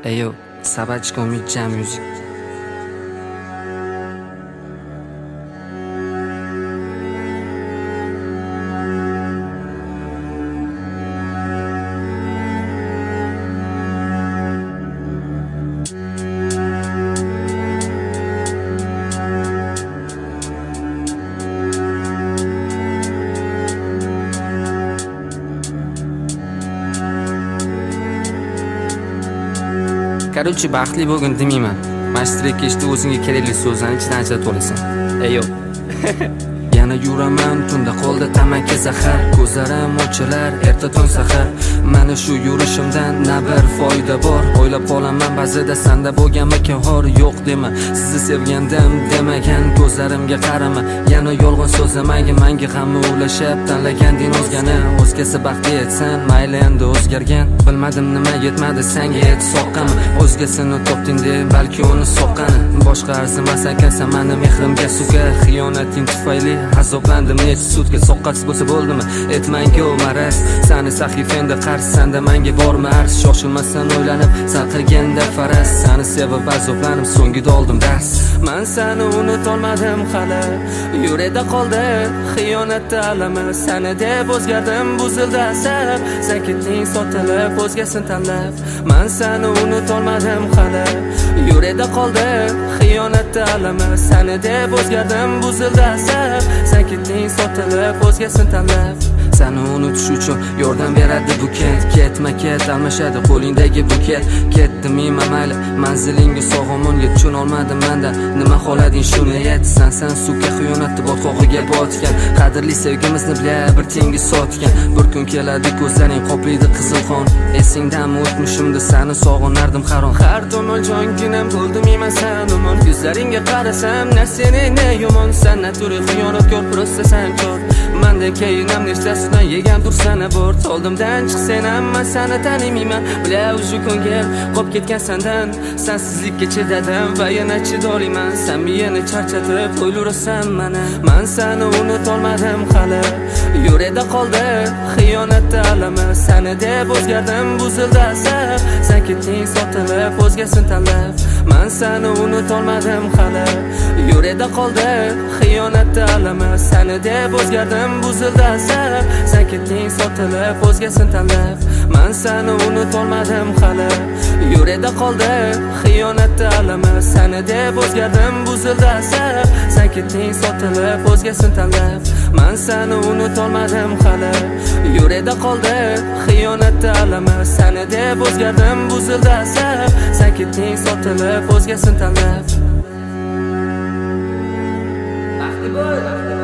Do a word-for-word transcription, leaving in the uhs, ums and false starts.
Eyo, Sabachko Midja Music. Короче, baxtli bo'lgin demayman. Mashtrek eshitib o'zingga kerakli so'zlarni ichidan ajratib olasan. Eyo. Yana yuraman tunda qo'lda tamaki zahar, ko'zlarim ochilar erta tong sahar. Mana shu yurishimdan na bir foyda bor. O'ylab qolaman ba'zida senda bo'lganmi hor yo'q dema. Sizni sevgandim demagan ko'zlarimga qarama. Yana yolg'on so'zlamagin menga hamma ulashib tanlaganding o'zgani. O'zgasi baxtli etsan, mayli endi o'zgargan. Bilmadim nima yetmadi senga et soqqami. O'zgasini topding deb balki uni soqqani. Boshqa arzimas ekansan meni mehrimga suga. Xiyonating tufayli azoblandim necha sutka. Soqqasiz bo'lsa bo'ldimi? Etmanga maraz. Sani sahifangda qarz sanda menga bormi arz. Shoshilmasdan o'ylanib sal qilganda faraz. Sani sevib azoblanib so'ngida oldim dars. Men seni unutolmadim hali. Yuragida qoldi xiyonatda alami. Seni deb o'zgardim buzildi asab. Sen ketding sotilib o'zgasini tanlab. Men seni unutolmadim hali. Yuragida qoldi xiyonatda alami. Seni deb o'zgardim buzildi asab. Sen ketding sotilib o'zgasini tanlab. Seni unutish uchun yordam beradi buket. Ketma ket almashadi qo'lingdagi buket. Ketdim ima mayli manzilingga sog'omon yetishun olmadim menda. Nima xohlading shuni yet. Sen sen suvga xiyonatni botqog'iga botgan. Qadrli sevgimizni bila bir tengi sotgan. Bir kun keladi ko'zlaring qoplaydi qizil qon. Esingdanmi o'tmishimda seni sog'inardim harom. Har tomon jonginam bo'ldim ima sen umon. Yuzlaringga qarasam na seni ne yomon. Sen naturi xiyonatkor prosta sen chor. Menda keyinam nechtasidan yegan dursana bor. Toldimdan chiqsang hamma seni tanimayman. Bila o'sha ko'ngil qop ketgan sendan. Sensizlikka chidadim va yana chidolmayman. Sen meni charchatib o'ylurasan mana. Men seni unutolmadim hali. Yuragida qoldi xiyonatda alami. Seni deb o'zgardim buzildi asab. Sen ketding sotilib o'zgasini tanlab. Men seni unutolmadim hali. Yuragida qoldi xiyonatda alami. Seni deb o'zgardim buzildi asab. Sen ketding sotilib o'zgasini tanlab. Men seni unutolmadim hali. Yuragida qoldi xiyonatda alami. Seni deb o'zgardim buzildi asab. Sen ketding sotilib o'zgasini tanlab. Men seni unutolmadim hali. Yuragida qoldi xiyonatda alami. Seni deb o'zgardim buzildi asab. Sen ketding sotilib o'zgasini tanlab. Baxtli bo'l.